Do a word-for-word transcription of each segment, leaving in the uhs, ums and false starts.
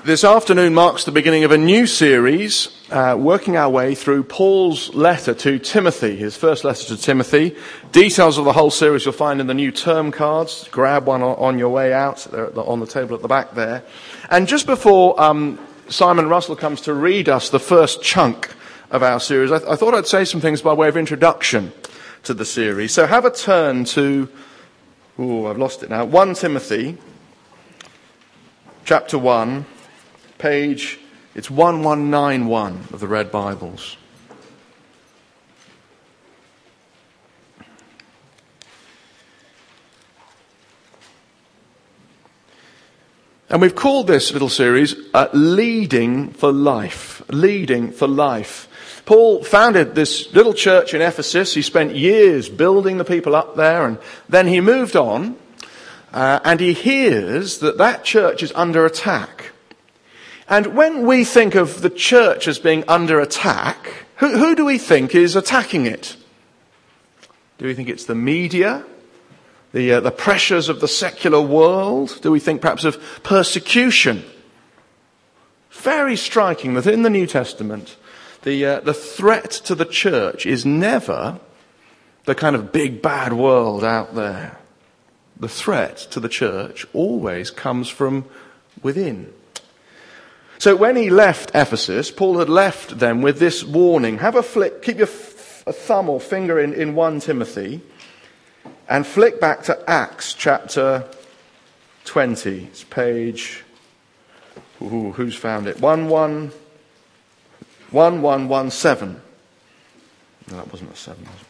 This afternoon marks the beginning of a new series, uh, working our way through Paul's letter to Timothy, his first letter to Timothy. Details of the whole series you'll find in the new term cards. Grab one on your way out. They're on the table at the back there. And just before um, Simon Russell comes to read us the first chunk of our series, I, th- I thought I'd say some things by way of introduction to the series. So have a turn to, ooh, I've lost it now, First Timothy, chapter one. Page, it's eleven ninety-one of the Red Bibles. And we've called this little series, uh, Leading for Life. Leading for Life. Paul founded this little church in Ephesus. He spent years building the people up there, and then he moved on, uh, and he hears that that church is under attack. And when we think of the church as being under attack, who, who do we think is attacking it? Do we think it's the media? The, uh, the pressures of the secular world? Do we think perhaps of persecution? Very striking that in the New Testament, the, uh, the threat to the church is never the kind of big bad world out there. The threat to the church always comes from within. So when he left Ephesus, Paul had left them with this warning. Have a flick, keep your f- a thumb or finger in, in First Timothy and flick back to Acts chapter twenty. It's page, ooh, who's found it? one one one seven. No, that wasn't a seven, was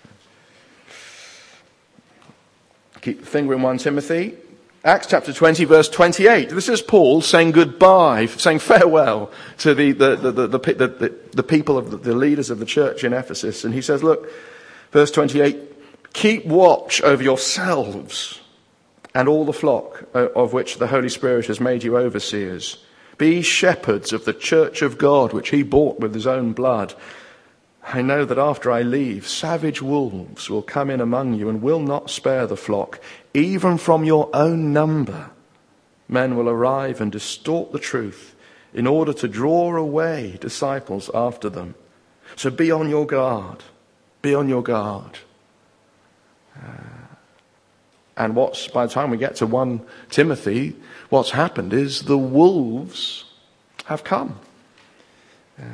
it? Keep the finger in First Timothy. Acts chapter twenty, verse twenty-eight. This is Paul saying goodbye, saying farewell to the the the the, the, the, the people of the, the leaders of the church in Ephesus. And he says, look, verse twenty-eight, keep watch over yourselves and all the flock of which the Holy Spirit has made you overseers. Be shepherds of the church of God, which he bought with his own blood. I know that after I leave, savage wolves will come in among you and will not spare the flock. Even from your own number, men will arrive and distort the truth in order to draw away disciples after them. So be on your guard. Be on your guard. Uh, and what's, by the time we get to First Timothy, what's happened is the wolves have come. Uh,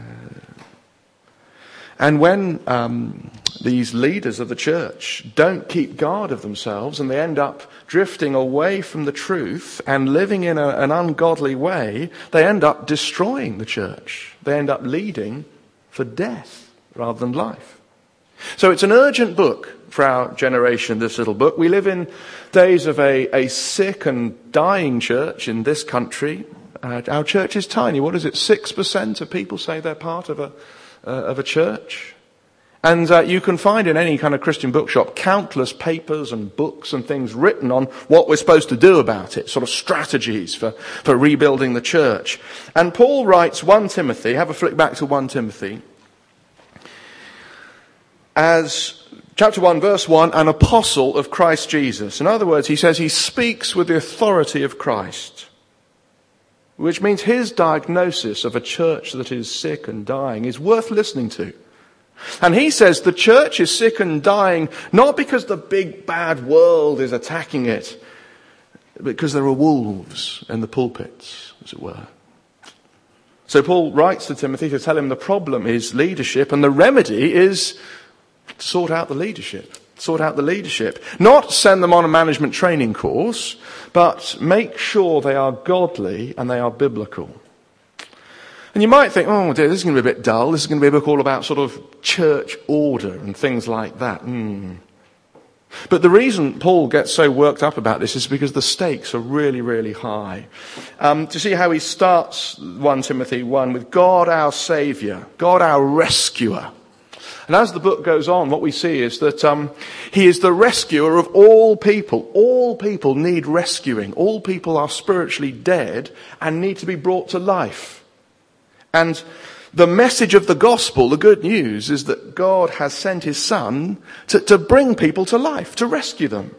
And when um, these leaders of the church don't keep guard of themselves and they end up drifting away from the truth and living in a, an ungodly way, they end up destroying the church. They end up leading for death rather than life. So it's an urgent book for our generation, this little book. We live in days of a, a sick and dying church in this country. Uh, our church is tiny. What is it? Six percent of people say they're part of a Uh, of a church. And uh, you can find in any kind of Christian bookshop countless papers and books and things written on what we're supposed to do about it, sort of strategies for, for rebuilding the church. And Paul writes First Timothy, have a flick back to First Timothy, as chapter one, verse one, an apostle of Christ Jesus. In other words, he says he speaks with the authority of Christ, which means his diagnosis of a church that is sick and dying is worth listening to. And he says the church is sick and dying not because the big bad world is attacking it, but because there are wolves in the pulpits, as it were. So Paul writes to Timothy to tell him the problem is leadership, and the remedy is to sort out the leadership. Sort out the leadership. Not send them on a management training course, but make sure they are godly and they are biblical. And you might think, oh dear, this is going to be a bit dull. This is going to be a book all about sort of church order and things like that. Mm. But the reason Paul gets so worked up about this is because the stakes are really, really high. Um, to see how he starts First Timothy one with God our Saviour, God our Rescuer. And as the book goes on, what we see is that um, he is the rescuer of all people. All people need rescuing. All people are spiritually dead and need to be brought to life. And the message of the gospel, the good news, is that God has sent his Son to, to bring people to life, to rescue them.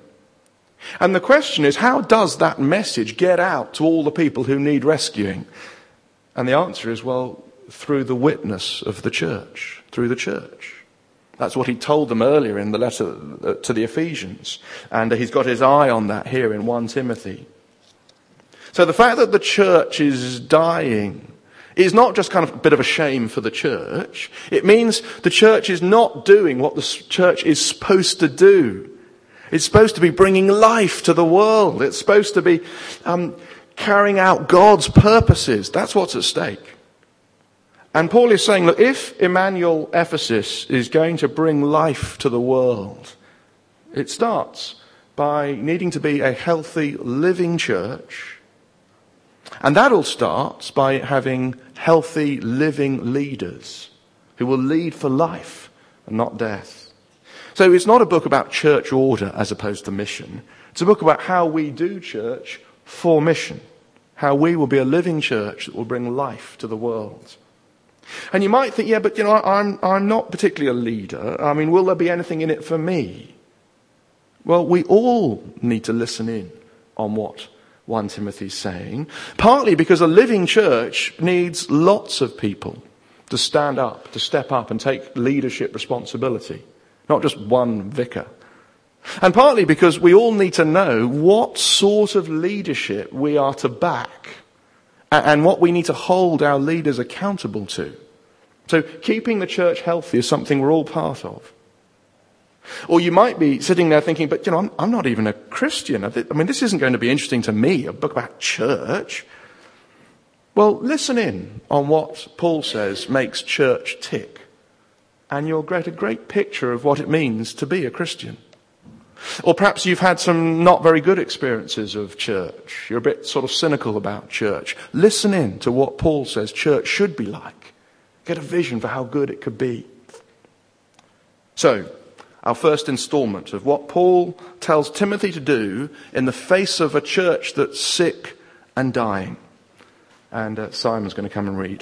And the question is, how does that message get out to all the people who need rescuing? And the answer is, well, through the witness of the church, through the church. That's what he told them earlier in the letter to the Ephesians. And he's got his eye on that here in First Timothy. So the fact that the church is dying is not just kind of a bit of a shame for the church. It means the church is not doing what the church is supposed to do. It's supposed to be bringing life to the world. It's supposed to be um, carrying out God's purposes. That's what's at stake. And Paul is saying, look, if Emmanuel Ephesus is going to bring life to the world, it starts by needing to be a healthy, living church. And that all starts by having healthy, living leaders who will lead for life and not death. So it's not a book about church order as opposed to mission. It's a book about how we do church for mission. How we will be a living church that will bring life to the world. And you might think, yeah, but you know, I'm, I'm not particularly a leader. I mean, will there be anything in it for me? Well, we all need to listen in on what First Timothy is saying. Partly because a living church needs lots of people to stand up, to step up and take leadership responsibility. Not just one vicar. And partly because we all need to know what sort of leadership we are to back and what we need to hold our leaders accountable to. So keeping the church healthy is something we're all part of. Or you might be sitting there thinking, but you know, I'm, I'm not even a Christian. I mean, this isn't going to be interesting to me, a book about church. Well, listen in on what Paul says makes church tick. And you'll get a great picture of what it means to be a Christian. Or perhaps you've had some not very good experiences of church. You're a bit sort of cynical about church. Listen in to what Paul says church should be like. Get a vision for how good it could be. So, our first instalment of what Paul tells Timothy to do in the face of a church that's sick and dying. And uh, Simon's going to come and read.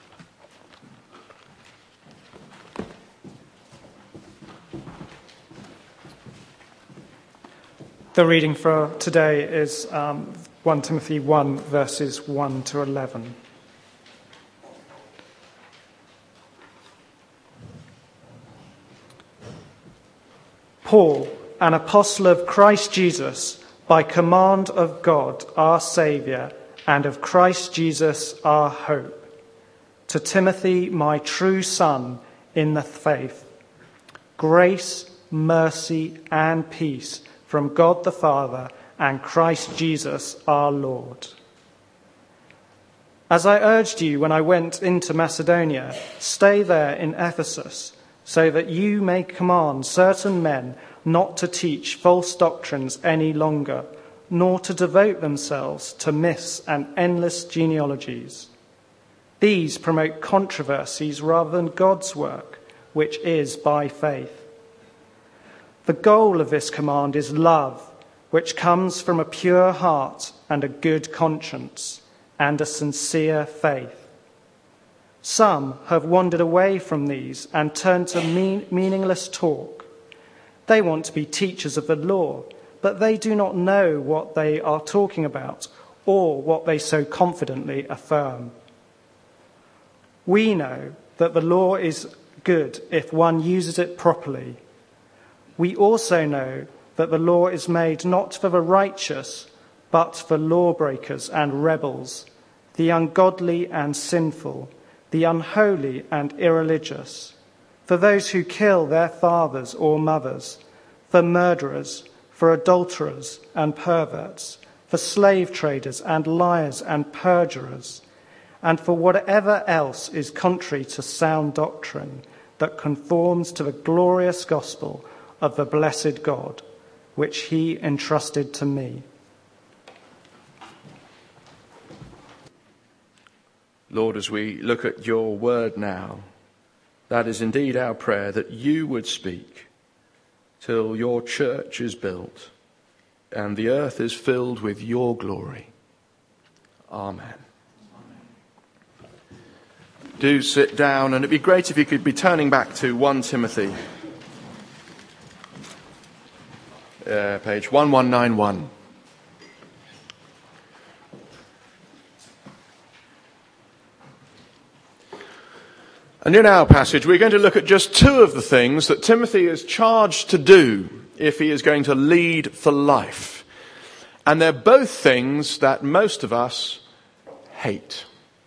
The reading for today is um, First Timothy one, verses one to eleven. Paul, an apostle of Christ Jesus, by command of God our Saviour, and of Christ Jesus our hope, to Timothy, my true son in the faith, grace, mercy, and peace from God the Father and Christ Jesus our Lord. As I urged you when I went into Macedonia, stay there in Ephesus, so that you may command certain men not to teach false doctrines any longer, nor to devote themselves to myths and endless genealogies. These promote controversies rather than God's work, which is by faith. The goal of this command is love, which comes from a pure heart and a good conscience and a sincere faith. Some have wandered away from these and turned to mean, meaningless talk. They want to be teachers of the law, but they do not know what they are talking about or what they so confidently affirm. We know that the law is good if one uses it properly. We also know that the law is made not for the righteous, but for lawbreakers and rebels, the ungodly and sinful, the unholy and irreligious, for those who kill their fathers or mothers, for murderers, for adulterers and perverts, for slave traders and liars and perjurers, and for whatever else is contrary to sound doctrine that conforms to the glorious gospel of the blessed God, which he entrusted to me. Lord, as we look at your word now, that is indeed our prayer, that you would speak till your church is built and the earth is filled with your glory. Amen. Do sit down, and it'd be great if you could be turning back to First Timothy. Uh, page one one nine one. And in our passage, we're going to look at just two of the things that Timothy is charged to do if he is going to lead for life. And they're both things that most of us hate.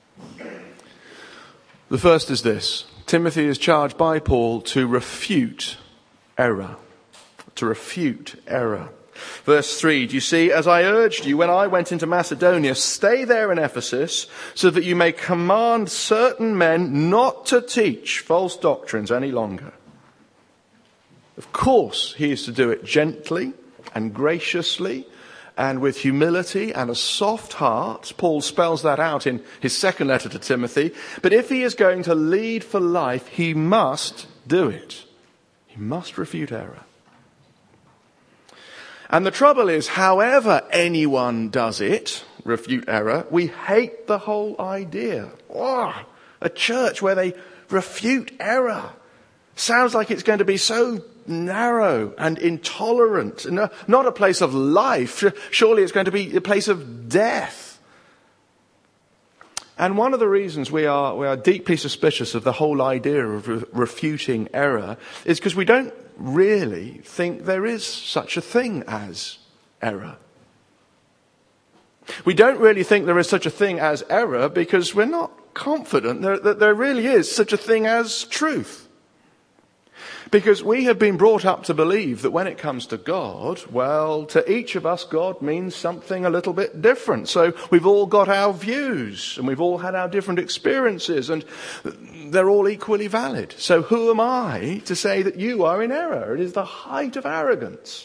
The first is this. Timothy is charged by Paul to refute error. To refute error. Verse three, do you see, as I urged you when I went into Macedonia, stay there in Ephesus so that you may command certain men not to teach false doctrines any longer. Of course, he is to do it gently and graciously and with humility and a soft heart. Paul spells that out in his second letter to Timothy. But if he is going to lead for life, he must do it. He must refute error. And the trouble is, however anyone does it, refute error, we hate the whole idea. Oh, a church where they refute error sounds like it's going to be so narrow and intolerant, not a place of life. Surely it's going to be a place of death. And one of the reasons we are we are deeply suspicious of the whole idea of re- refuting error is because we don't really think there is such a thing as error. We don't really think there is such a thing as error because we're not confident that, that there really is such a thing as truth. Because we have been brought up to believe that when it comes to God, well, to each of us, God means something a little bit different. So we've all got our views and we've all had our different experiences and they're all equally valid. So who am I to say that you are in error? It is the height of arrogance.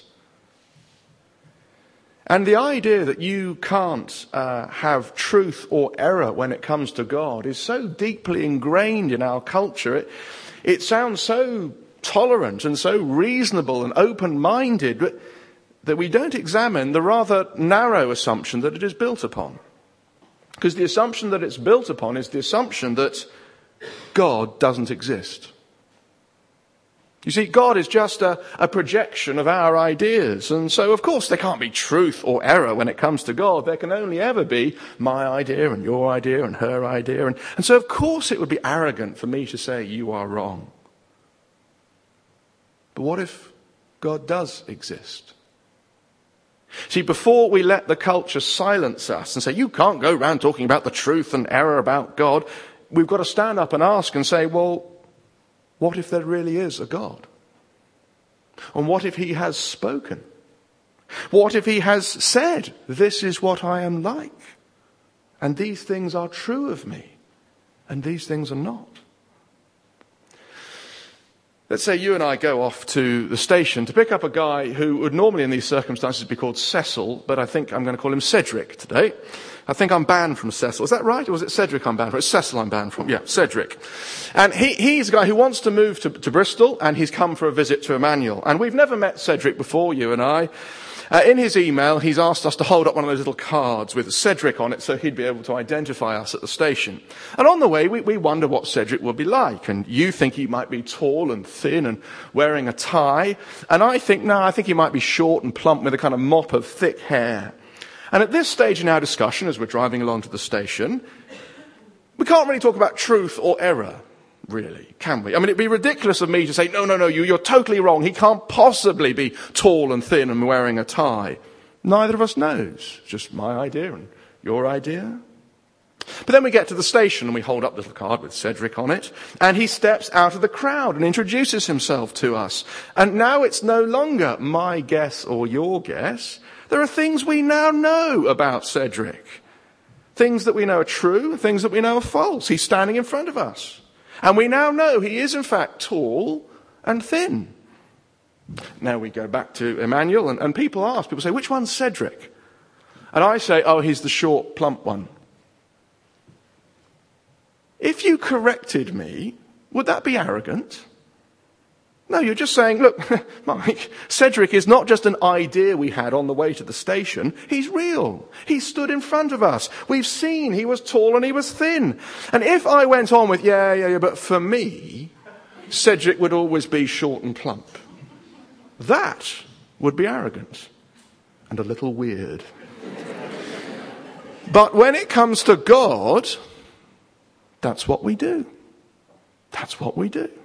And the idea that you can't uh, have truth or error when it comes to God is so deeply ingrained in our culture. It, it sounds so tolerant and so reasonable and open-minded but that we don't examine the rather narrow assumption that it is built upon. Because the assumption that it's built upon is the assumption that God doesn't exist. You see, God is just a, a projection of our ideas. And so, of course, there can't be truth or error when it comes to God. There can only ever be my idea and your idea and her idea. And, and so, of course, it would be arrogant for me to say you are wrong. But what if God does exist? See, before we let the culture silence us and say, you can't go around talking about the truth and error about God, we've got to stand up and ask and say, well, what if there really is a God? And what if he has spoken? What if he has said, this is what I am like? And these things are true of me, and these things are not. Let's say you and I go off to the station to pick up a guy who would normally in these circumstances be called Cecil, but I think I'm going to call him Cedric today. I think I'm banned from Cecil. Is that right? Or was it Cedric I'm banned from? It's Cecil I'm banned from. Yeah, Cedric. And he, he's a guy who wants to move to, to Bristol, and he's come for a visit to Emmanuel. And we've never met Cedric before, you and I. Uh, in his email, he's asked us to hold up one of those little cards with Cedric on it so he'd be able to identify us at the station. And on the way, we, we wonder what Cedric would be like. And you think he might be tall and thin and wearing a tie. And I think, no, I think he might be short and plump with a kind of mop of thick hair. And at this stage in our discussion, as we're driving along to the station, we can't really talk about truth or error. Really, can we? I mean, it'd be ridiculous of me to say, no, no, no, you, you're totally wrong. He can't possibly be tall and thin and wearing a tie. Neither of us knows. It's just my idea and your idea. But then we get to the station and we hold up a little card with Cedric on it. And he steps out of the crowd and introduces himself to us. And now it's no longer my guess or your guess. There are things we now know about Cedric. Things that we know are true, things that we know are false. He's standing in front of us. And we now know he is in fact tall and thin. Now we go back to Emmanuel and, and people ask, people say, which one's Cedric? And I say, oh, he's the short, plump one. If you corrected me, would that be arrogant? No, you're just saying, look, Mike, Cedric is not just an idea we had on the way to the station. He's real. He stood in front of us. We've seen he was tall and he was thin. And if I went on with, yeah, yeah, yeah, but for me, Cedric would always be short and plump. That would be arrogant and a little weird. But when it comes to God, that's what we do. That's what we do.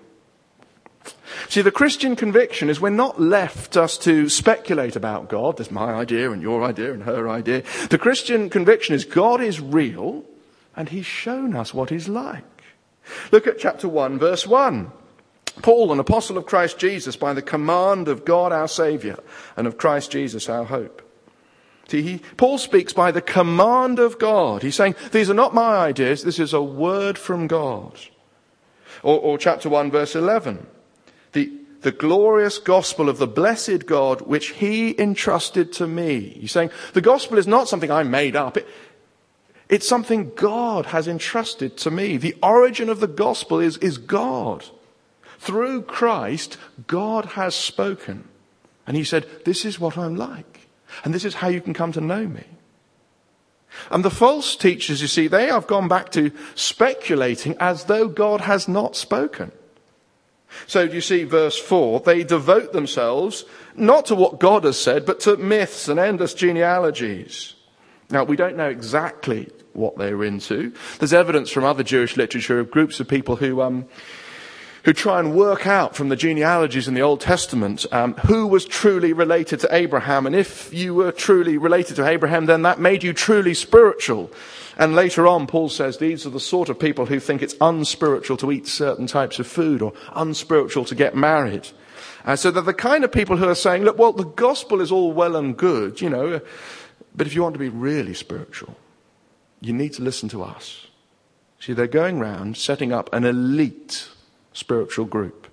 See, the Christian conviction is we're not left just to speculate about God. There's my idea and your idea and her idea. The Christian conviction is God is real and he's shown us what he's like. Look at chapter one, verse one. Paul, an apostle of Christ Jesus, by the command of God our Saviour and of Christ Jesus our hope. See, he, Paul speaks by the command of God. He's saying, these are not my ideas, this is a word from God. Or, or chapter one, verse eleven. The, the glorious gospel of the blessed God, which he entrusted to me. He's saying, the gospel is not something I made up. It, it's something God has entrusted to me. The origin of the gospel is, is God. Through Christ, God has spoken. And he said, this is what I'm like. And this is how you can come to know me. And the false teachers, you see, they have gone back to speculating as though God has not spoken. So you see, verse four, they devote themselves not to what God has said, but to myths and endless genealogies. Now, we don't know exactly what they're into. There's evidence from other Jewish literature of groups of people who um, who try and work out from the genealogies in the Old Testament um, who was truly related to Abraham. And if you were truly related to Abraham, then that made you truly spiritual. And later on, Paul says these are the sort of people who think it's unspiritual to eat certain types of food or unspiritual to get married. Uh, so they're the kind of people who are saying, look, well, the gospel is all well and good, you know, but if you want to be really spiritual, you need to listen to us. See, they're going around setting up an elite spiritual group.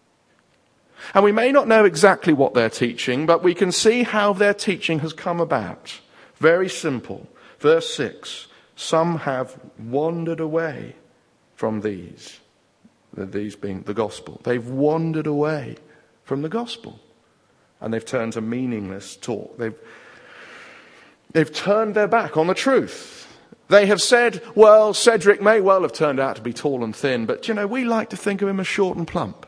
And we may not know exactly what they're teaching, but we can see how their teaching has come about. Very simple. Verse six, some have wandered away from these, these being the gospel. They've wandered away from the gospel. And they've turned to meaningless talk. They've, they've turned their back on the truth. They have said, well, Cedric may well have turned out to be tall and thin, but, you know, we like to think of him as short and plump.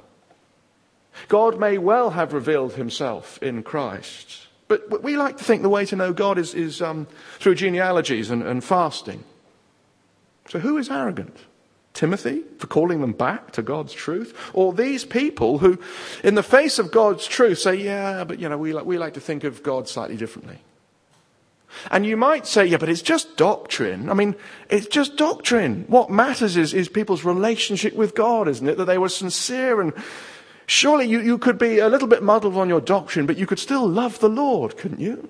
God may well have revealed himself in Christ, but we like to think the way to know God is, is um, through genealogies and, and fasting. So who is arrogant? Timothy, for calling them back to God's truth? Or these people who, in the face of God's truth, say, yeah, but, you know, we like, we like to think of God slightly differently. And you might say, yeah, but it's just doctrine. I mean, it's just doctrine. What matters is, is people's relationship with God, isn't it? That they were sincere, and surely you, you could be a little bit muddled on your doctrine, but you could still love the Lord, couldn't you?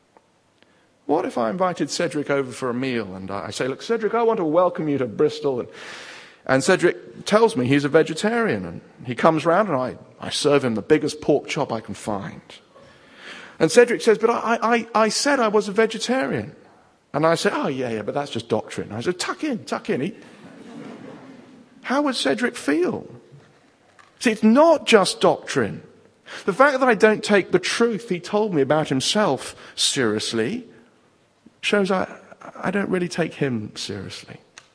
What if I invited Cedric over for a meal and I say, look, Cedric, I want to welcome you to Bristol. And, and Cedric tells me he's a vegetarian, and he comes round and I, I serve him the biggest pork chop I can find. And Cedric says, but I, I, I said I was a vegetarian. And I say, oh, yeah, yeah, but that's just doctrine. I said, tuck in, tuck in. He... How would Cedric feel? See, it's not just doctrine. The fact that I don't take the truth he told me about himself seriously shows I, I don't really take him seriously.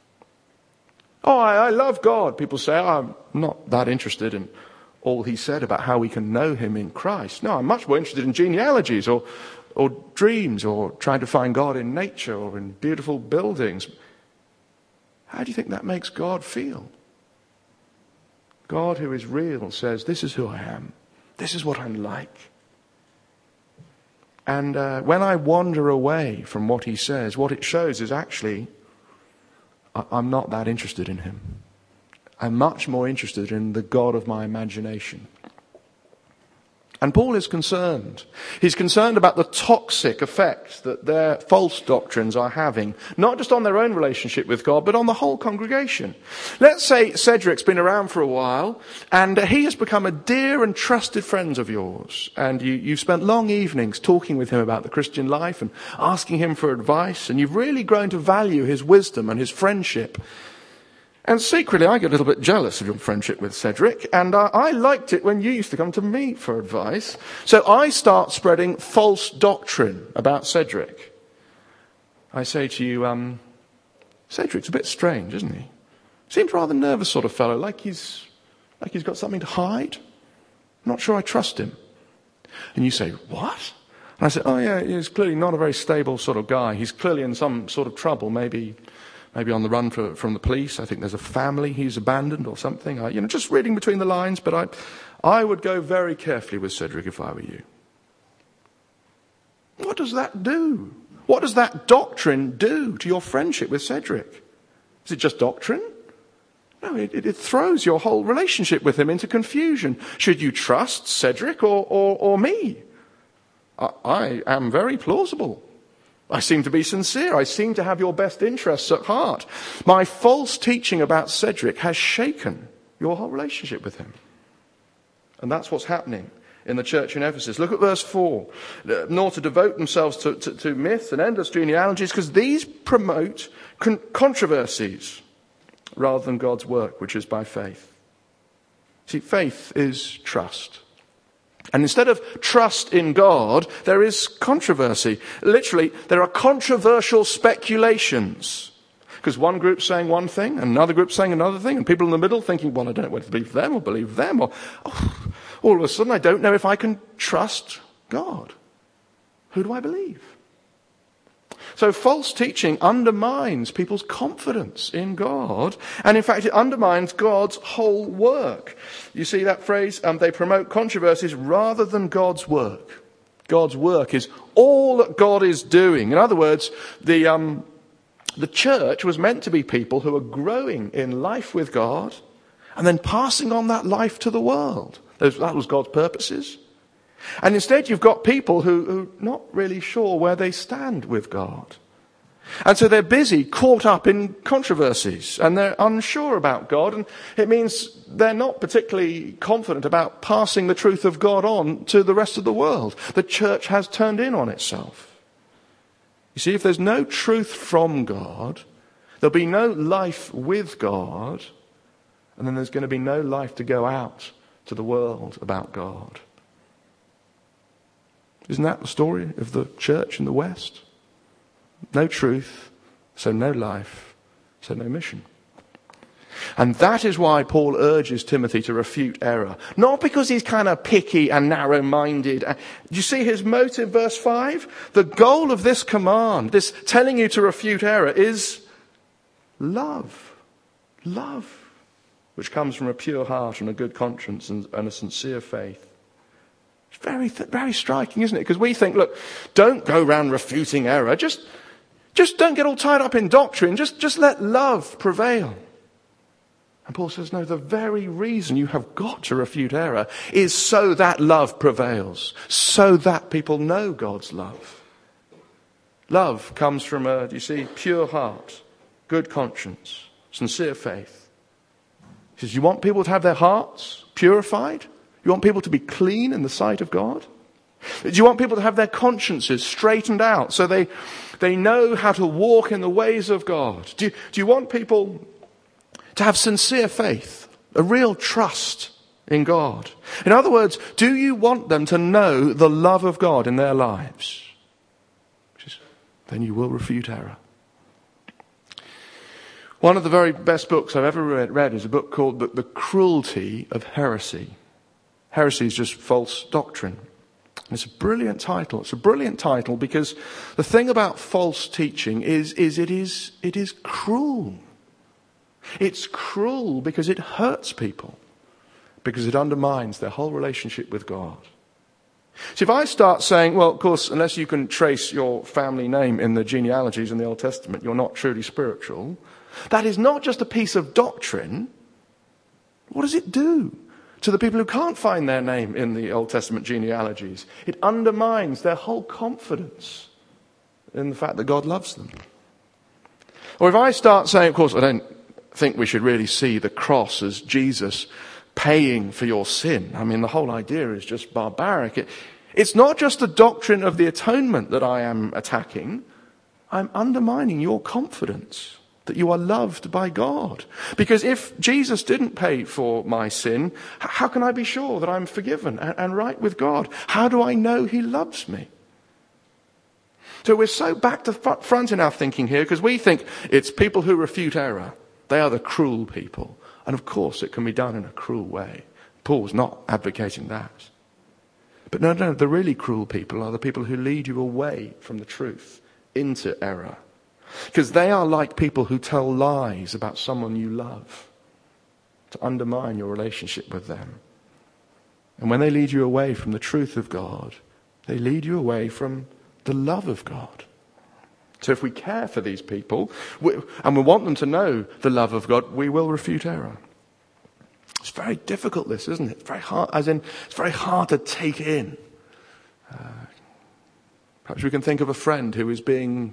Oh, I, I love God. People say, oh, I'm not that interested in all he said about how we can know him in Christ. No, I'm much more interested in genealogies or, or dreams or trying to find God in nature or in beautiful buildings. How do you think that makes God feel? God, who is real, says, this is who I am. This is what I'm like. And uh, when I wander away from what he says, what it shows is actually I- I'm not that interested in him. I'm much more interested in the God of my imagination. And Paul is concerned. He's concerned about the toxic effect that their false doctrines are having, not just on their own relationship with God, but on the whole congregation. Let's say Cedric's been around for a while, and he has become a dear and trusted friend of yours. And you, you've spent long evenings talking with him about the Christian life and asking him for advice, and you've really grown to value his wisdom and his friendship. And secretly, I get a little bit jealous of your friendship with Cedric, and uh, I liked it when you used to come to me for advice. So I start spreading false doctrine about Cedric. I say to you, um, Cedric's a bit strange, isn't he? Seems a rather nervous sort of fellow, like he's, like he's got something to hide. I'm not sure I trust him. And you say, what? And I say, oh yeah, he's clearly not a very stable sort of guy. He's clearly in some sort of trouble, maybe... maybe on the run for, from the police. I think there's a family he's abandoned or something. I, you know, just reading between the lines, but I, I would go very carefully with Cedric if I were you. What does that do? What does that doctrine do to your friendship with Cedric? Is it just doctrine? No, it, it, it throws your whole relationship with him into confusion. Should you trust Cedric or, or, or me? I, I am very plausible. I seem to be sincere. I seem to have your best interests at heart. My false teaching about Cedric has shaken your whole relationship with him. And that's what's happening in the church in Ephesus. Look at verse four. Nor to devote themselves to, to, to myths and endless genealogies, because these promote con- controversies rather than God's work, which is by faith. See, faith is trust. And instead of trust in God, there is controversy. Literally, there are controversial speculations. Because one group's saying one thing, and another group's saying another thing, and people in the middle thinking, well, I don't know whether to believe them or believe them. Or oh, all of a sudden, I don't know if I can trust God. Who do I believe? So false teaching undermines people's confidence in God. And in fact, it undermines God's whole work. You see that phrase, um, they promote controversies rather than God's work. God's work is all that God is doing. In other words, the, um, the church was meant to be people who are growing in life with God and then passing on that life to the world. That was God's purposes. And instead you've got people who, who are not really sure where they stand with God. And so they're busy, caught up in controversies, and they're unsure about God, and it means they're not particularly confident about passing the truth of God on to the rest of the world. The church has turned in on itself. You see, if there's no truth from God, there'll be no life with God, and then there's going to be no life to go out to the world about God. Isn't that the story of the church in the West? No truth, so no life, so no mission. And that is why Paul urges Timothy to refute error. Not because he's kind of picky and narrow-minded. Do you see his motive, verse five? The goal of this command, this telling you to refute error, is love. Love, which comes from a pure heart and a good conscience and, and a sincere faith. It's very, very striking, isn't it? Because we think, look, don't go around refuting error. Just, just don't get all tied up in doctrine. Just, just let love prevail. And Paul says, no, the very reason you have got to refute error is so that love prevails, so that people know God's love. Love comes from a, you see, pure heart, good conscience, sincere faith. He says, you want people to have their hearts purified? You want people to be clean in the sight of God? Do you want people to have their consciences straightened out so they, they know how to walk in the ways of God? Do you, do you want people to have sincere faith, a real trust in God? In other words, do you want them to know the love of God in their lives? Then you will refute error. One of the very best books I've ever read, read is a book called The, the Cruelty of Heresy. Heresy is just false doctrine. It's a brilliant title. It's a brilliant title because the thing about false teaching is, is it is it is cruel. It's cruel because it hurts people, because it undermines their whole relationship with God. So if I start saying, well, of course, unless you can trace your family name in the genealogies in the Old Testament, you're not truly spiritual, that is not just a piece of doctrine. What does it do to the people who can't find their name in the Old Testament genealogies? It undermines their whole confidence in the fact that God loves them. Or if I start saying, of course, I don't think we should really see the cross as Jesus paying for your sin. I mean, the whole idea is just barbaric. It, it's not just the doctrine of the atonement that I am attacking. I'm undermining your confidence that you are loved by God. Because if Jesus didn't pay for my sin, how can I be sure that I'm forgiven and, and right with God? How do I know he loves me? So we're so back to front in our thinking here because we think it's people who refute error. They are the cruel people. And of course it can be done in a cruel way. Paul's not advocating that. But no, no, the really cruel people are the people who lead you away from the truth into error. Because they are like people who tell lies about someone you love to undermine your relationship with them. And when they lead you away from the truth of God, they lead you away from the love of God. So if we care for these people, we, and we want them to know the love of God, we will refute error. It's very difficult, this, isn't it? It's very hard, as in, it's very hard to take in. Uh, perhaps we can think of a friend who is being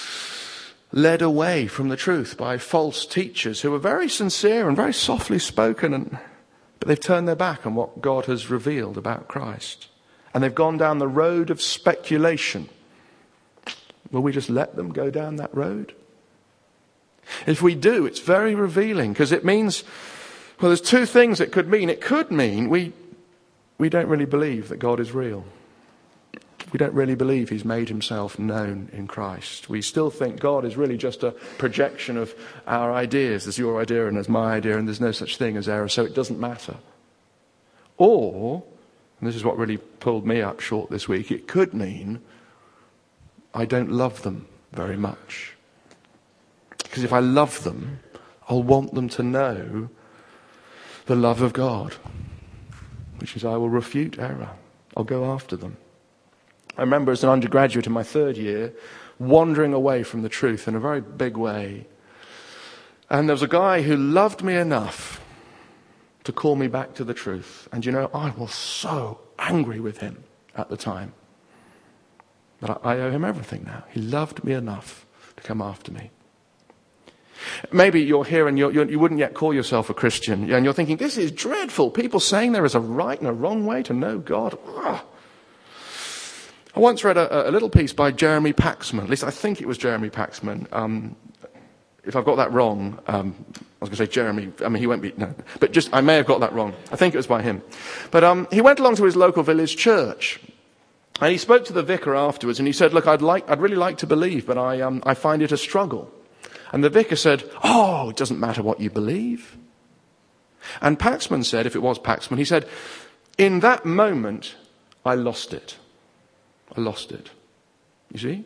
led away from the truth by false teachers who are very sincere and very softly spoken, and but they've turned their back on what God has revealed about Christ. And they've gone down the road of speculation. Will we just let them go down that road? If we do, it's very revealing, because it means, well, there's two things it could mean. It could mean we, we don't really believe that God is real. We don't really believe he's made himself known in Christ. We still think God is really just a projection of our ideas. There's your idea and there's my idea, and there's no such thing as error, so it doesn't matter. Or, and this is what really pulled me up short this week, it could mean I don't love them very much. Because if I love them, I'll want them to know the love of God, which is I will refute error. I'll go after them. I remember as an undergraduate in my third year, wandering away from the truth in a very big way. And there was a guy who loved me enough to call me back to the truth. And you know, I was so angry with him at the time. But I, I owe him everything now. He loved me enough to come after me. Maybe you're here and you're, you're, you wouldn't yet call yourself a Christian. And you're thinking, this is dreadful. People saying there is a right and a wrong way to know God. Ugh. I once read a, a little piece by Jeremy Paxman. At least I think it was Jeremy Paxman. Um, if I've got that wrong, um, I was going to say Jeremy. I mean, he won't be, no. But just, I may have got that wrong. I think it was by him. But um, he went along to his local village church. And he spoke to the vicar afterwards, and he said, look, I'd like, I'd really like to believe, but I, um, I find it a struggle. And the vicar said, oh, it doesn't matter what you believe. And Paxman said, if it was Paxman, he said, in that moment, I lost it. I lost it. You see?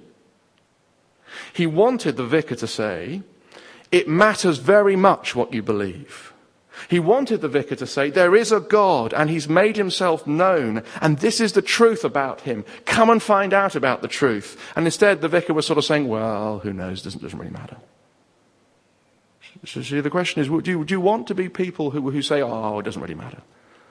He wanted the vicar to say, it matters very much what you believe. He wanted the vicar to say, there is a God and he's made himself known and this is the truth about him. Come and find out about the truth. And instead the vicar was sort of saying, well, who knows, doesn't, doesn't really matter. So see, the question is, do you, do you want to be people who, who say, oh, it doesn't really matter?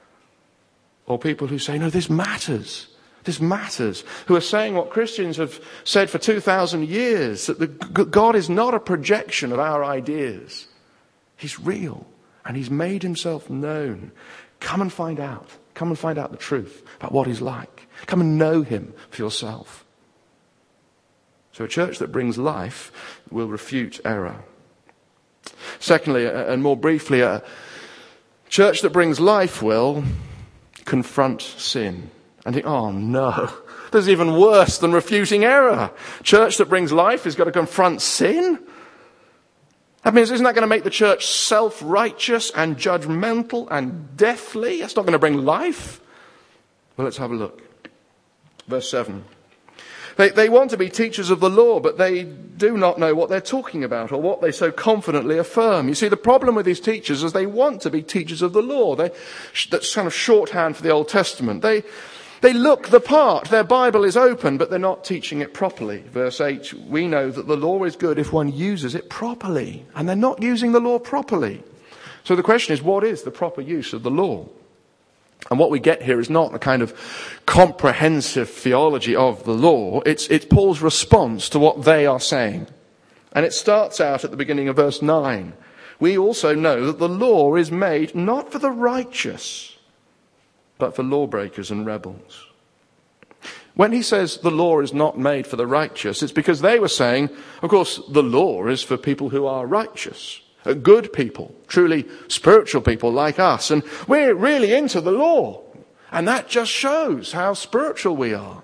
Or people who say, no, this matters. This matters. Who are saying what Christians have said for two thousand years, that the, God is not a projection of our ideas. He's real. And he's made himself known. Come and find out. Come and find out the truth about what he's like. Come and know him for yourself. So a church that brings life will refute error. Secondly, and more briefly, a church that brings life will confront sin. And think, oh no, this is even worse than refuting error. Church that brings life has got to confront sin? That means, isn't that going to make the church self-righteous and judgmental and deathly? That's not going to bring life. Well, let's have a look. Verse seven. They, they want to be teachers of the law, but they do not know what they're talking about or what they so confidently affirm. You see, the problem with these teachers is they want to be teachers of the law. They, that's kind of shorthand for the Old Testament. They, they look the part. Their Bible is open, but they're not teaching it properly. Verse eight, we know that the law is good if one uses it properly. And they're not using the law properly. So the question is, what is the proper use of the law? And what we get here is not a kind of comprehensive theology of the law. It's, it's Paul's response to what they are saying. And it starts out at the beginning of verse nine. We also know that the law is made not for the righteous, but for lawbreakers and rebels. When he says the law is not made for the righteous, it's because they were saying, of course, the law is for people who are righteous. Good people, truly spiritual people like us. And we're really into the law. And that just shows how spiritual we are.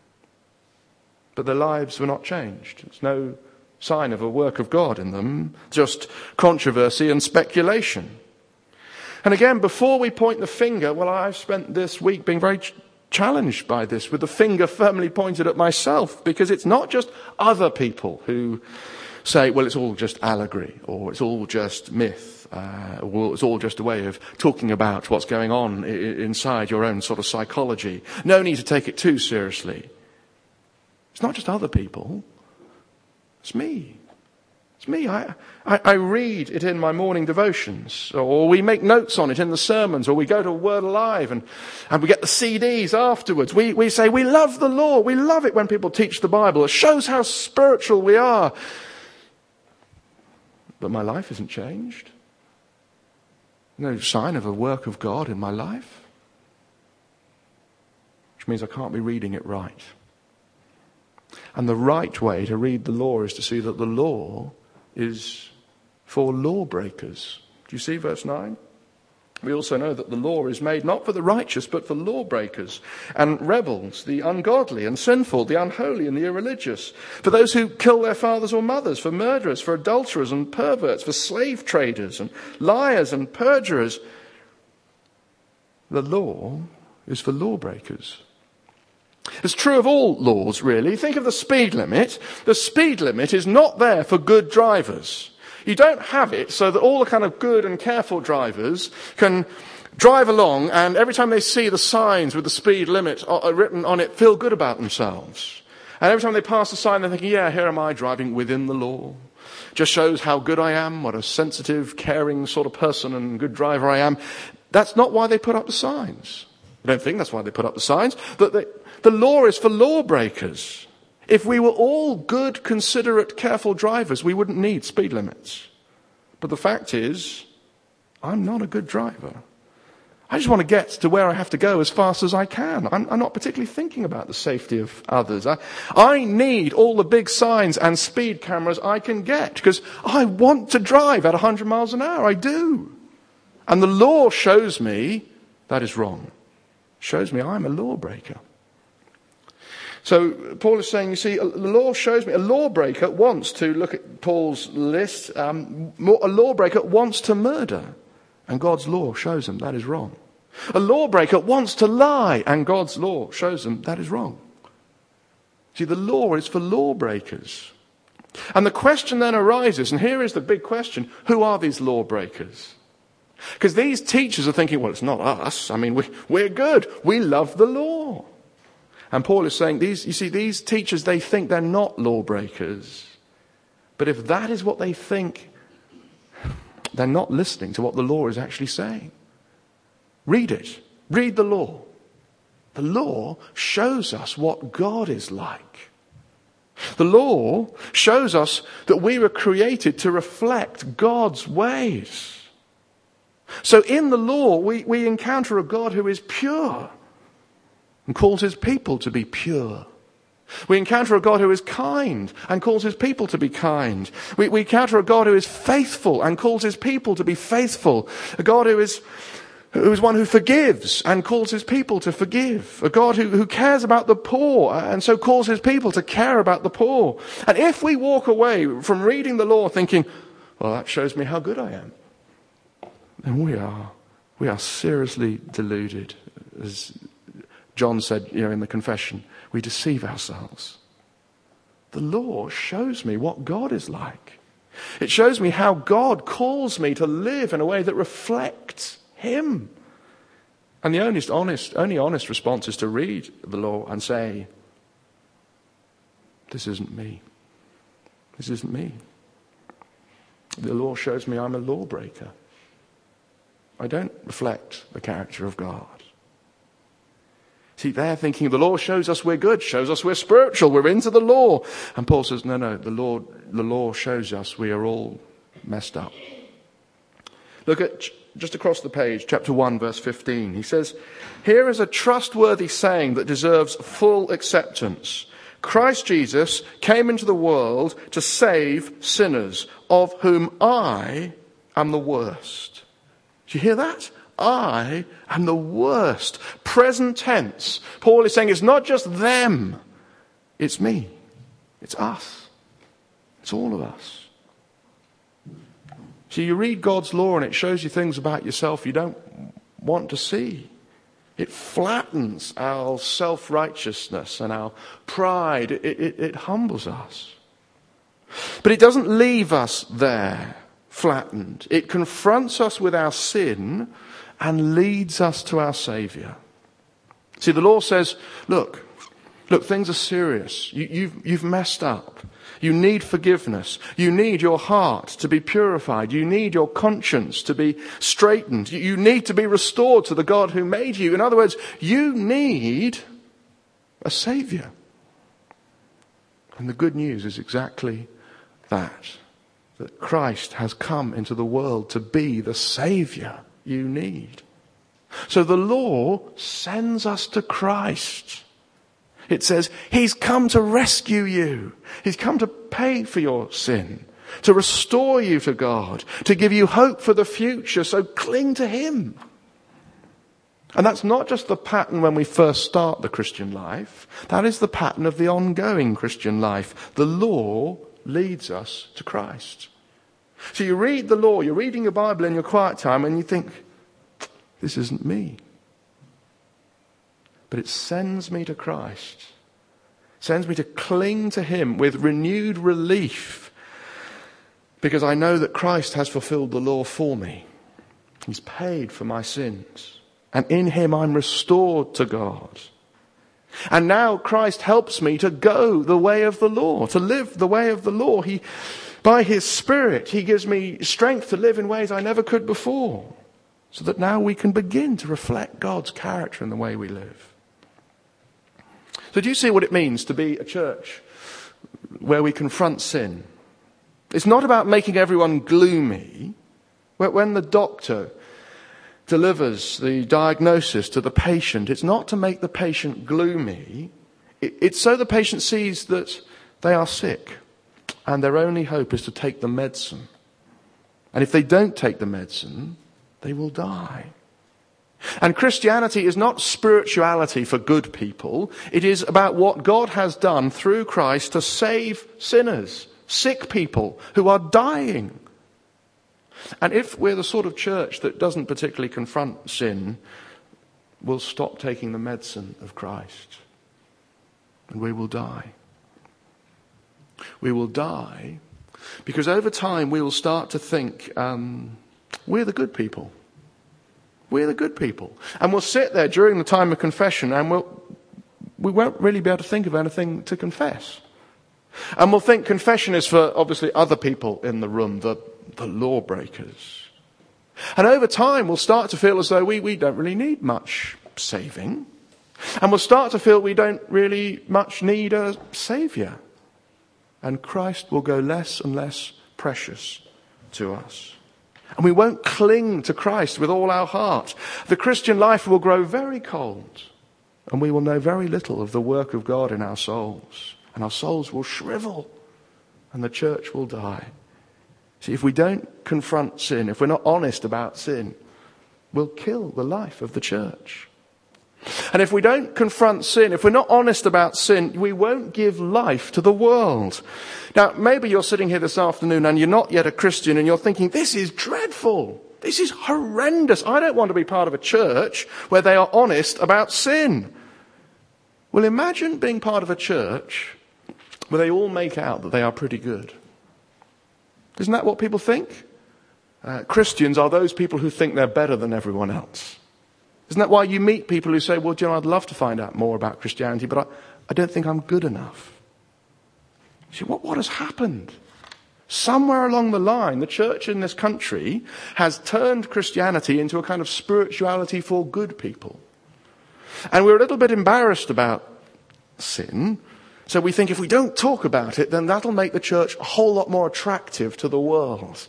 But their lives were not changed. There's no sign of a work of God in them. Just controversy and speculation. And again, before we point the finger, well, I've spent this week being very ch- challenged by this, with the finger firmly pointed at myself. Because it's not just other people who say, well, it's all just allegory, or it's all just myth, uh, or it's all just a way of talking about what's going on I- inside your own sort of psychology. No need to take it too seriously. It's not just other people. It's me. It's me. I, I, I read it in my morning devotions, or we make notes on it in the sermons, or we go to Word Alive and, and we get the C Ds afterwards. We, we say, we love the law. We love it when people teach the Bible. It shows how spiritual we are. But my life isn't changed. No sign of a work of God in my life. Which means I can't be reading it right. And the right way to read the law is to see that the law is for lawbreakers. Do you see verse nine? We also know that the law is made not for the righteous, but for lawbreakers and rebels, the ungodly and sinful, the unholy and the irreligious, for those who kill their fathers or mothers, for murderers, for adulterers and perverts, for slave traders and liars and perjurers. The law is for lawbreakers. It's true of all laws, really. Think of the speed limit. The speed limit is not there for good drivers. You don't have it so that all the kind of good and careful drivers can drive along and every time they see the signs with the speed limit written on it, feel good about themselves. And every time they pass the sign, they're thinking, yeah, here am I driving within the law. Just shows how good I am, what a sensitive, caring sort of person and good driver I am. That's not why they put up the signs. I don't think that's why they put up the signs. That they, the law is for lawbreakers. If we were all good, considerate, careful drivers, we wouldn't need speed limits. But the fact is, I'm not a good driver. I just want to get to where I have to go as fast as I can. I'm, I'm not particularly thinking about the safety of others. I, I need all the big signs and speed cameras I can get because I want to drive at one hundred miles an hour. I do. And the law shows me that is wrong. Shows me I'm a lawbreaker. So Paul is saying, you see, the law shows me a lawbreaker wants to, look at Paul's list, um, a lawbreaker wants to murder. And God's law shows him that is wrong. A lawbreaker wants to lie. And God's law shows him that is wrong. See, the law is for lawbreakers. And the question then arises, and here is the big question, who are these lawbreakers? Because these teachers are thinking, well, it's not us. I mean, we, we're good. We love the law. And Paul is saying, these, you see, these teachers, they think they're not lawbreakers. But if that is what they think, they're not listening to what the law is actually saying. Read it. Read the law. The law shows us what God is like. The law shows us that we were created to reflect God's ways. So in the law, we, we encounter a God who is pure and calls his people to be pure. We encounter a God who is kind and calls his people to be kind. We, we encounter a God who is faithful and calls his people to be faithful. A God who is, who is one who forgives and calls his people to forgive. A God who, who cares about the poor and so calls his people to care about the poor. And if we walk away from reading the law thinking, well, that shows me how good I am, then we are, we are seriously deluded. As John said, you know, in the confession, we deceive ourselves. The law shows me what God is like. It shows me how God calls me to live in a way that reflects him. And the only honest, only honest response is to read the law and say, this isn't me. This isn't me. The law shows me I'm a lawbreaker. I don't reflect the character of God. See, they're thinking the law shows us we're good, shows us we're spiritual, we're into the law. And Paul says, no, no, the law, the law shows us we are all messed up. Look at, just across the page, chapter one, verse fifteen. He says, here is a trustworthy saying that deserves full acceptance. Christ Jesus came into the world to save sinners, of whom I am the worst. Do you hear that? I am the worst. Present tense. Paul is saying it's not just them. It's me. It's us. It's all of us. So you read God's law and it shows you things about yourself you don't want to see. It flattens our self-righteousness and our pride. It, it, it humbles us. But it doesn't leave us there, flattened. It confronts us with our sin and leads us to our Saviour. See, the law says, look, look, things are serious. You, you've, you've messed up. You need forgiveness. You need your heart to be purified. You need your conscience to be straightened. You, you need to be restored to the God who made you. In other words, you need a Saviour. And the good news is exactly that. That Christ has come into the world to be the Saviour you need. So the law sends us to Christ. It says, He's come to rescue you. He's come to pay for your sin, to restore you to God, to give you hope for the future. So cling to Him. And that's not just the pattern when we first start the Christian life. That is the pattern of the ongoing Christian life. The law leads us to Christ. So you read the law, you're reading your Bible in your quiet time, and you think, this isn't me. But it sends me to Christ. It sends me to cling to Him with renewed relief, because I know that Christ has fulfilled the law for me. He's paid for my sins. And in Him I'm restored to God. And now Christ helps me to go the way of the law, to live the way of the law. He, by His Spirit, He gives me strength to live in ways I never could before, so that now we can begin to reflect God's character in the way we live. So do you see what it means to be a church where we confront sin? It's not about making everyone gloomy. When the doctor delivers the diagnosis to the patient, it's not to make the patient gloomy. It's so the patient sees that they are sick and their only hope is to take the medicine. And if they don't take the medicine, they will die. And Christianity is not spirituality for good people. It is about what God has done through Christ to save sinners, sick people who are dying. And if we're the sort of church that doesn't particularly confront sin, we'll stop taking the medicine of Christ. And we will die. We will die because over time we will start to think, um, we're the good people. We're the good people. And we'll sit there during the time of confession and we'll, we won't really be able to think of anything to confess. And we'll think confession is for, obviously, other people in the room, the, the lawbreakers. And over time, we'll start to feel as though we, we don't really need much saving. And we'll start to feel we don't really much need a saviour. And Christ will go less and less precious to us. And we won't cling to Christ with all our heart. The Christian life will grow very cold. And we will know very little of the work of God in our souls. And our souls will shrivel. And the church will die. See, if we don't confront sin, if we're not honest about sin, we'll kill the life of the church. And if we don't confront sin, if we're not honest about sin, we won't give life to the world. Now, maybe you're sitting here this afternoon and you're not yet a Christian and you're thinking, this is dreadful. This is horrendous. I don't want to be part of a church where they are honest about sin. Well, imagine being part of a church where they all make out that they are pretty good. Isn't that what people think? Uh, Christians are those people who think they're better than everyone else. Isn't that why you meet people who say, well, do you know, I'd love to find out more about Christianity, but I, I don't think I'm good enough. See, what, what has happened? Somewhere along the line, the church in this country has turned Christianity into a kind of spirituality for good people. And we're a little bit embarrassed about sin. So we think if we don't talk about it, then that'll make the church a whole lot more attractive to the world.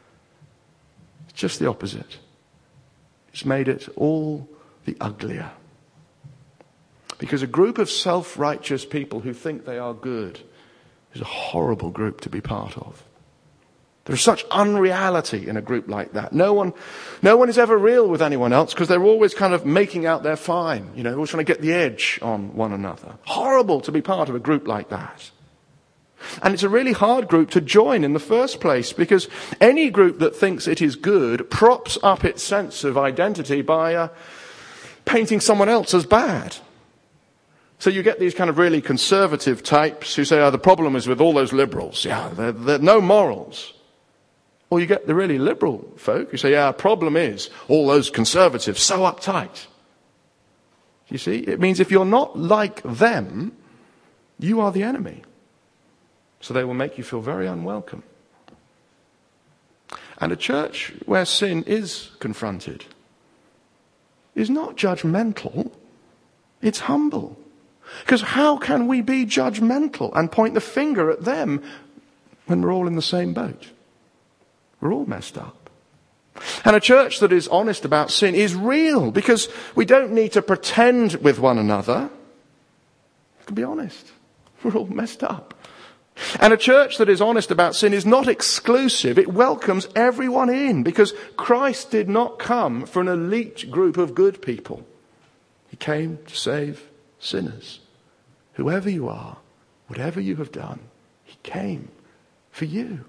It's just the opposite. It's made it all the uglier. Because a group of self-righteous people who think they are good is a horrible group to be part of. There's such unreality in a group like that. No one, no one is ever real with anyone else because they're always kind of making out they're fine. You know, always trying to get the edge on one another. Horrible to be part of a group like that. And it's a really hard group to join in the first place because any group that thinks it is good props up its sense of identity by uh, painting someone else as bad. So you get these kind of really conservative types who say, oh, the problem is with all those liberals. Yeah, they're, they're no morals. Or you get the really liberal folk who say, yeah, the problem is all those conservatives so uptight. You see, it means if you're not like them, you are the enemy. So they will make you feel very unwelcome. And a church where sin is confronted is not judgmental, it's humble. Because how can we be judgmental and point the finger at them when we're all in the same boat? We're all messed up. And a church that is honest about sin is real, because we don't need to pretend with one another. We can be honest. We're all messed up. And a church that is honest about sin is not exclusive. It welcomes everyone in, because Christ did not come for an elite group of good people. He came to save sinners. Whoever you are, whatever you have done, he came for you.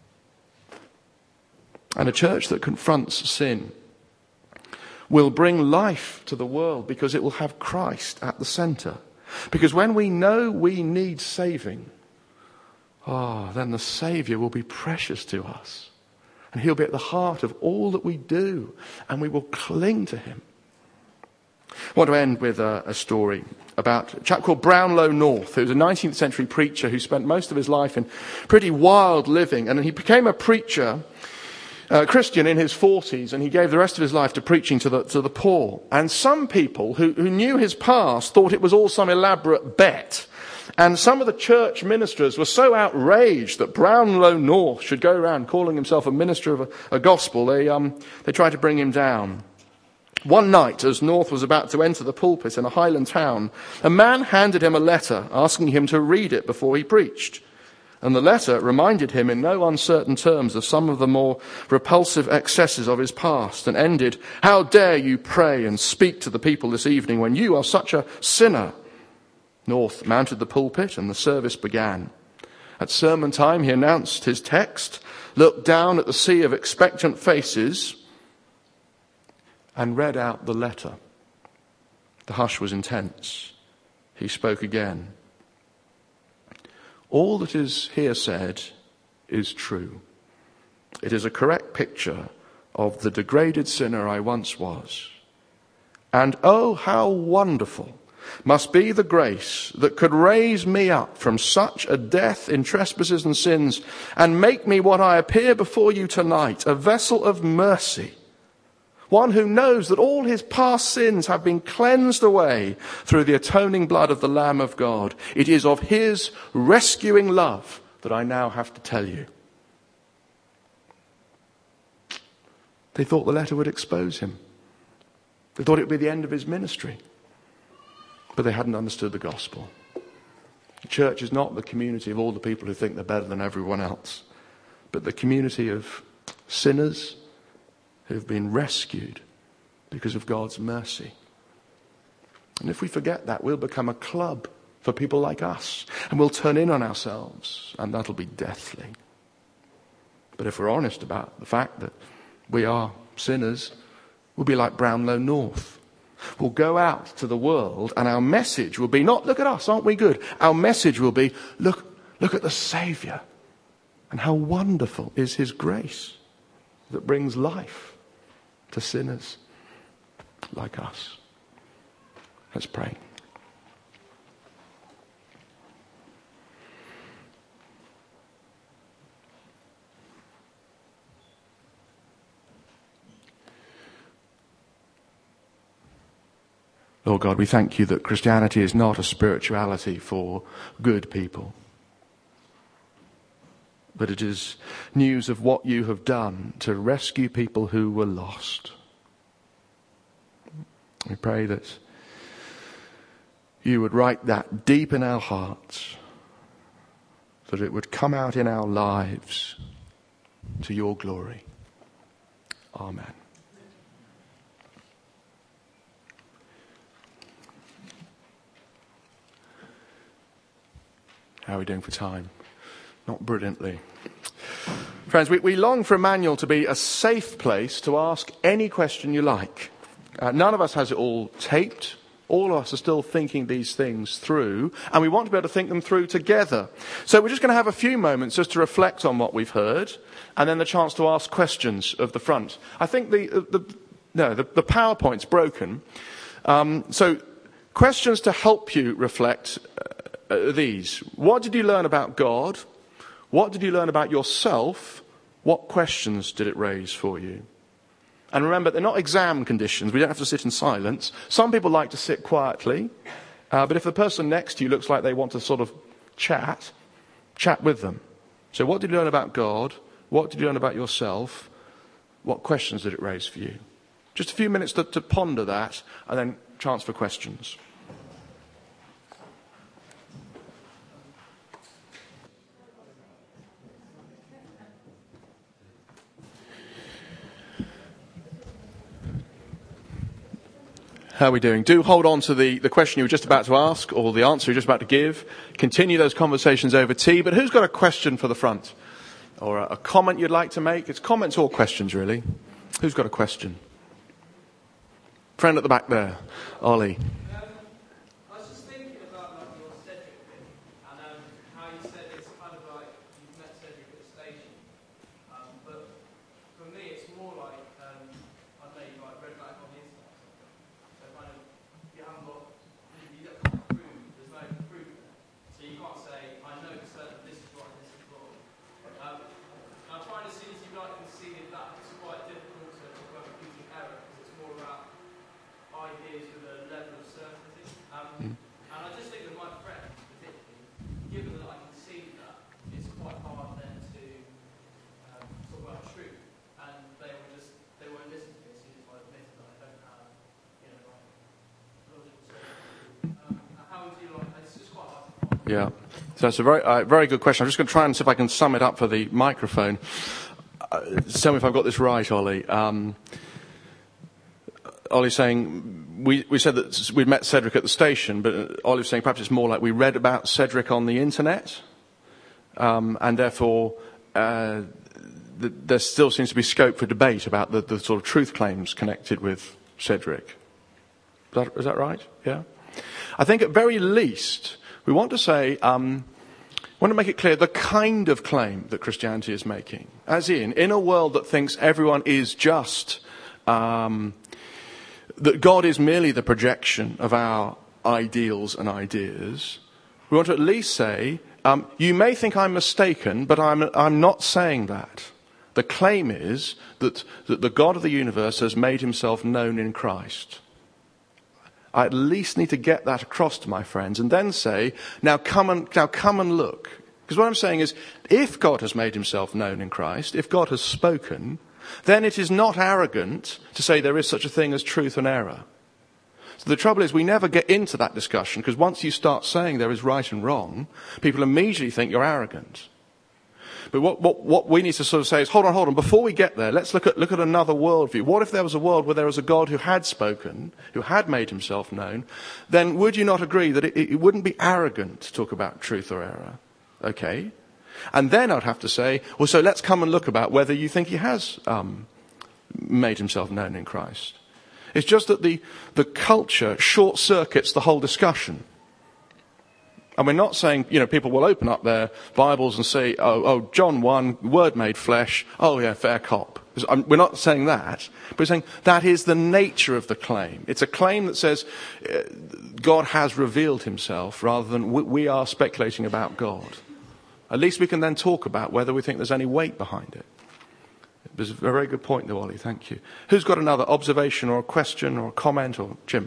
And a church that confronts sin will bring life to the world, because it will have Christ at the centre. Because when we know we need saving, oh, then the Saviour will be precious to us. And he'll be at the heart of all that we do, and we will cling to him. I want to end with a, a story about a chap called Brownlow North, who was a nineteenth century preacher who spent most of his life in pretty wild living. And he became a preacher, a Christian, in his forties, and he gave the rest of his life to preaching to the, to the poor. And some people who, who knew his past thought it was all some elaborate bet. And some of the church ministers were so outraged that Brownlow North should go around calling himself a minister of a, a gospel, they, um, they tried to bring him down. One night, as North was about to enter the pulpit in a Highland town, a man handed him a letter asking him to read it before he preached. And the letter reminded him in no uncertain terms of some of the more repulsive excesses of his past, and ended, "How dare you pray and speak to the people this evening when you are such a sinner?" North mounted the pulpit and the service began. At sermon time, he announced his text, looked down at the sea of expectant faces, and read out the letter. The hush was intense. He spoke again. All that is here said is true. It is a correct picture of the degraded sinner I once was. And oh, how wonderful must be the grace that could raise me up from such a death in trespasses and sins, and make me what I appear before you tonight, a vessel of mercy. One who knows that all his past sins have been cleansed away through the atoning blood of the Lamb of God. It is of his rescuing love that I now have to tell you. They thought the letter would expose him. They thought it would be the end of his ministry. But they hadn't understood the gospel. The church is not the community of all the people who think they're better than everyone else, but the community of sinners who've been rescued because of God's mercy. And if we forget that, we'll become a club for people like us, and we'll turn in on ourselves, and that'll be deathly. But if we're honest about the fact that we are sinners, we'll be like Brownlow North. We'll go out to the world, and our message will be not, look at us, aren't we good? Our message will be, look, look at the Saviour, and how wonderful is his grace that brings life to sinners like us. Let's pray. Lord God, we thank you that Christianity is not a spirituality for good people, but it is news of what you have done to rescue people who were lost. We pray that you would write that deep in our hearts, that it would come out in our lives to your glory. Amen. How are we doing for time? Not brilliantly. Friends, we, we long for Emmanuel to be a safe place to ask any question you like. Uh, none of us has it all taped All of us are still thinking these things through, and we want to be able to think them through together. So we're just going to have a few moments just to reflect on what we've heard, and then the chance to ask questions of the front. I think the the no the, the PowerPoint's broken, um, so questions to help you reflect uh, uh, these. What did you learn about God? What did you learn about yourself? What questions did it raise for you? And remember, they're not exam conditions. We don't have to sit in silence. Some people like to sit quietly. Uh, but if the person next to you looks like they want to sort of chat, chat with them. So what did you learn about God? What did you learn about yourself? What questions did it raise for you? Just a few minutes to, to ponder that, and then chance for questions. How are we doing? Do hold on to the, the question you were just about to ask, or the answer you were just about to give. Continue those conversations over tea. But who's got a question for the front? Or a, a comment you'd like to make? It's comments or questions, really. Who's got a question? Friend at the back there. Ollie. Yeah, so that's a very, uh, very good question. I'm just going to try and see if I can sum it up for the microphone. Uh, tell me if I've got this right, Ollie. Um, Ollie's saying, we, we said that we'd met Cedric at the station, but Ollie's saying perhaps it's more like we read about Cedric on the internet, um, and therefore uh, the, there still seems to be scope for debate about the, the sort of truth claims connected with Cedric. Is that, is that right? Yeah. I think at very least, we want to say, um, want to make it clear the kind of claim that Christianity is making. As in, in a world that thinks everyone is just, um, that God is merely the projection of our ideals and ideas, we want to at least say, um, you may think I'm mistaken, but I'm, I'm not saying that. The claim is that, that the God of the universe has made himself known in Christ. I at least need to get that across to my friends and then say, now come and, now come and look. Because what I'm saying is, if God has made himself known in Christ, if God has spoken, then it is not arrogant to say there is such a thing as truth and error. So the trouble is we never get into that discussion, because once you start saying there is right and wrong, people immediately think you're arrogant. But what, what, what we need to sort of say is, hold on, hold on, before we get there, let's look at, look at another worldview. What if there was a world where there was a God who had spoken, who had made himself known? Then would you not agree that it, it wouldn't be arrogant to talk about truth or error? Okay. And then I'd have to say, well, so let's come and look about whether you think he has um, made himself known in Christ. It's just that the, the culture short-circuits the whole discussion. And we're not saying, you know, people will open up their Bibles and say, oh, oh, John one, Word made flesh, oh yeah, fair cop. We're not saying that. But we're saying that is the nature of the claim. It's a claim that says uh, God has revealed himself rather than we, we are speculating about God. At least we can then talk about whether we think there's any weight behind it. It was a very good point though, Ollie, thank you. Who's got another observation or a question or a comment? Or Jim?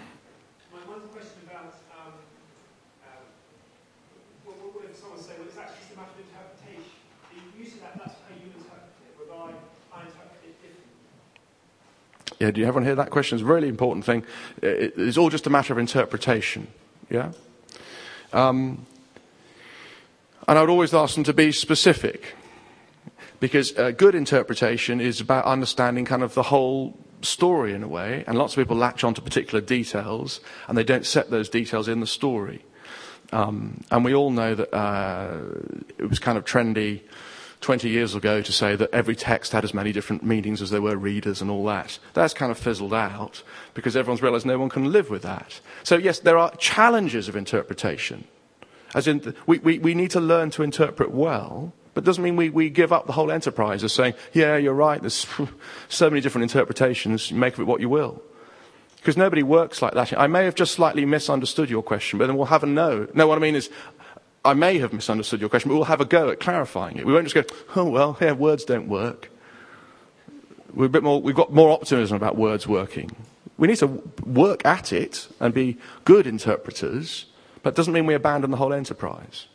Yeah, do you everyone hear that question? It's a really important thing. It's all just a matter of interpretation. Yeah? Um, and I would always ask them to be specific. Because uh, good interpretation is about understanding kind of the whole story in a way. And lots of people latch onto particular details and they don't set those details in the story. Um, and we all know that uh, it was kind of trendy twenty years ago to say that every text had as many different meanings as there were readers and all that. That's kind of fizzled out because everyone's realized no one can live with that. So yes, there are challenges of interpretation. As in, we, we, we need to learn to interpret well, but it doesn't mean we, we give up the whole enterprise of saying, yeah, you're right, there's so many different interpretations, make of it what you will. Because nobody works like that. I may have just slightly misunderstood your question, but then we'll have a no. No, what I mean is, I may have misunderstood your question, but we'll have a go at clarifying it. We won't just go, oh, well, yeah, words don't work. We're a bit more, we've got more optimism about words working. We need to work at it and be good interpreters, but it doesn't mean we abandon the whole enterprise.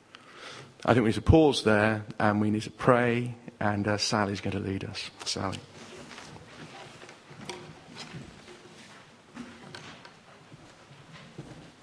I think we need to pause there and we need to pray, and uh, Sally's going to lead us. Sally.